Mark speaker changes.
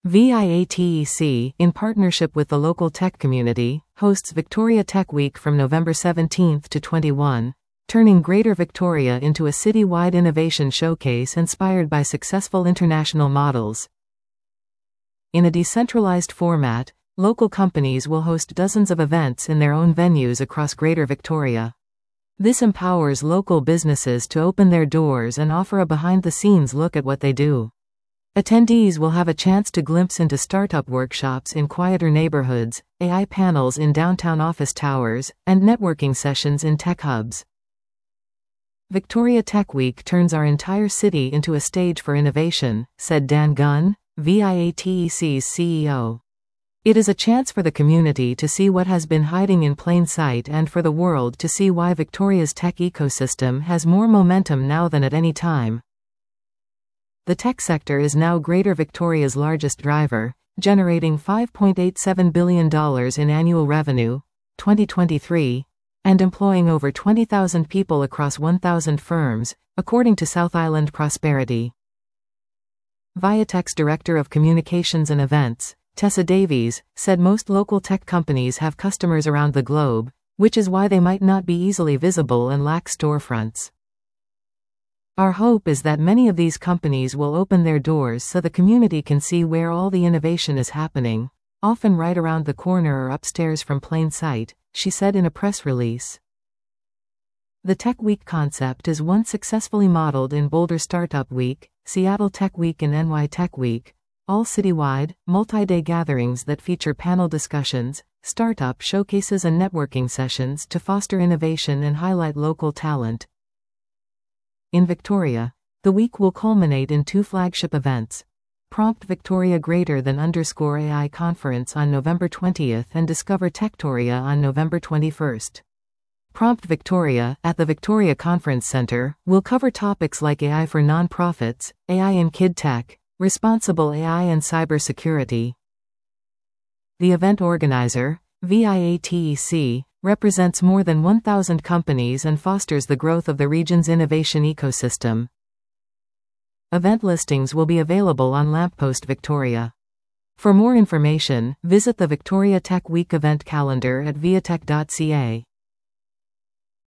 Speaker 1: VIATEC, in partnership with the local tech community, hosts Victoria Tech Week from November 17 to 21, turning Greater Victoria into a city-wide innovation showcase inspired by successful international models. In a decentralized format, local companies will host dozens of events in their own venues across Greater Victoria. This empowers local businesses to open their doors and offer a behind-the-scenes look at what they do. Attendees will have a chance to glimpse into startup workshops in quieter neighborhoods, AI panels in downtown office towers, and networking sessions in tech hubs. Victoria Tech Week turns our entire city into a stage for innovation, said Dan Gunn, VIATEC's CEO. It is a chance for the community to see what has been hiding in plain sight and for the world to see why Victoria's tech ecosystem has more momentum now than at any time. The tech sector is now Greater Victoria's largest driver, generating $5.87 billion in annual revenue, 2023, and employing over 20,000 people across 1,000 firms, according to South Island Prosperity. Viatech's Director of Communications and Events, Tessa Davies, said most local tech companies have customers around the globe, which is why they might not be easily visible and lack storefronts. Our hope is that many of these companies will open their doors so the community can see where all the innovation is happening, often right around the corner or upstairs from plain sight, she said in a press release. The Tech Week concept is one successfully modeled in Boulder Startup Week, Seattle Tech Week and NY Tech Week, all citywide, multi-day gatherings that feature panel discussions, startup showcases and networking sessions to foster innovation and highlight local talent. In Victoria, the week will culminate in two flagship events. Prompt Victoria _AI Conference on November 20th and Discover Techtoria on November 21st. Prompt Victoria, at the Victoria Conference Centre, will cover topics like AI for nonprofits, AI in kid tech, responsible AI and cybersecurity. The event organizer, VIATEC, represents more than 1,000 companies and fosters the growth of the region's innovation ecosystem. Event listings will be available on Lamppost Victoria. For more information, visit the Victoria Tech Week event calendar at viatech.ca.